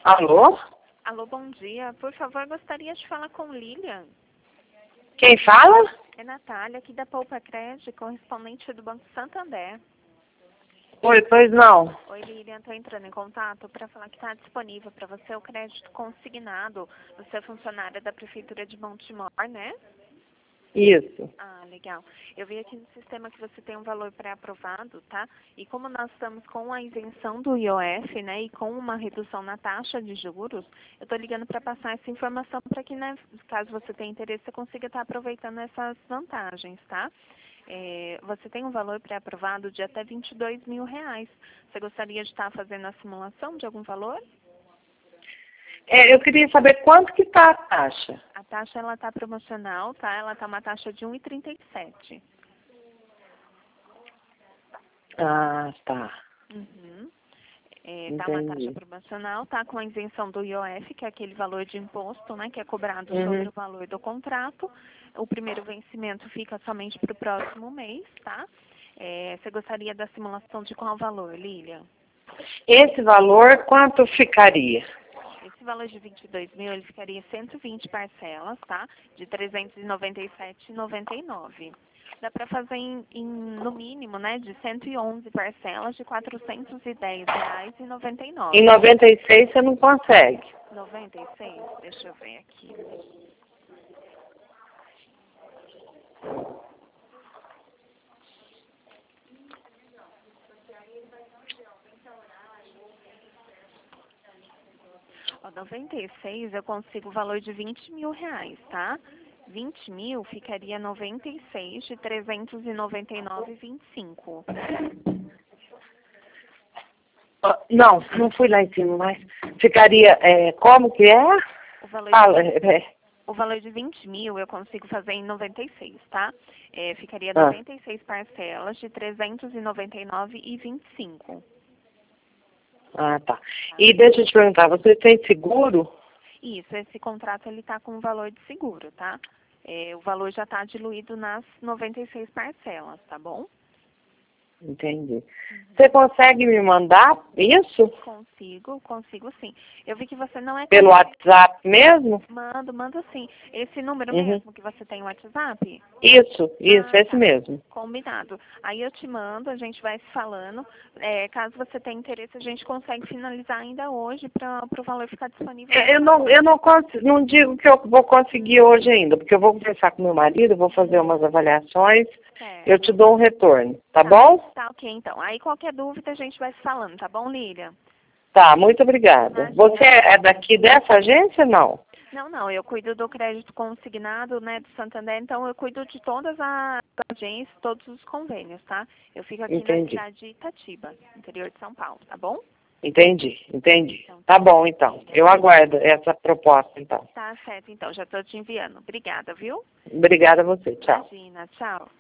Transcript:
Alô? Alô, bom dia. Por favor, gostaria de falar com Lilian. Quem fala? É Natália, aqui da Poupa Crédito, correspondente do Banco Santander. Oi, pois não. Oi, Lilian, estou entrando em contato para falar que está disponível para você o crédito consignado. Você é funcionária da Prefeitura de Montemor, né? Isso. Ah, legal. Eu vi aqui no sistema que você tem um valor pré-aprovado, tá? E como nós estamos com a isenção do IOF, né, e com uma redução na taxa de juros, eu estou ligando para passar essa informação para que, né, caso você tenha interesse, você consiga estar aproveitando essas vantagens, tá? Você tem um valor pré-aprovado de até R$22 mil. Você gostaria de estar fazendo a simulação de algum valor? Eu queria saber quanto que está a taxa. A taxa, ela está promocional, tá? Ela está uma taxa de 1,37. Ah, tá. Uhum. Tá uma taxa Entendi. promocional, tá com a isenção do IOF, que é aquele valor de imposto, né, que é cobrado Uhum. sobre o valor do contrato. O primeiro vencimento fica somente para o próximo mês, tá? Você gostaria da simulação de qual valor, Lilian? Esse valor, quanto ficaria? Esse valor de 22 mil, ele ficaria 120 parcelas, tá? De R$ 397,99. Dá para fazer no mínimo, né, de 111 parcelas de R$ 410,99. Em 96 você não consegue. 96? Deixa eu ver aqui. Ó, 96 eu consigo o valor de R$20 mil, tá? 20 mil ficaria 96 de 399,25. Não, não fui lá em cima, mas ficaria, como que é? O valor Fala, de O valor de 20 mil eu consigo fazer em 96, tá? Ficaria 96 parcelas de R$ 399,25. Ah, tá. E deixa eu te perguntar, você tem seguro? Isso, esse contrato ele tá com o valor de seguro, tá? O valor já está diluído nas 96 parcelas, tá bom? Entendi. Você consegue me mandar isso? Consigo sim. Eu vi que você não é... Pelo WhatsApp mesmo? Mando sim. Esse número Uhum. mesmo que você tem no WhatsApp? Isso, esse Tá. mesmo. Combinado. Aí eu te mando, a gente vai se falando. Caso você tenha interesse, a gente consegue finalizar ainda hoje para o valor ficar disponível. Não digo que eu vou conseguir hoje ainda, porque eu vou conversar com meu marido, vou fazer umas avaliações, eu te dou um retorno, tá bom? Tá, ok, então. Aí qualquer dúvida a gente vai se falando, tá bom, Lilian? Tá, muito obrigada. Imagina. Você é daqui dessa agência, não? Não, eu cuido do crédito consignado, né, do Santander, então eu cuido de todas as agências, todos os convênios, tá? Eu fico aqui na cidade de Itatiba, interior de São Paulo, tá bom? Entendi. Tá bom, então. Eu aguardo essa proposta, então. Tá certo, então, já tô te enviando. Obrigada, viu? Obrigada a você, tchau. Imagina, tchau.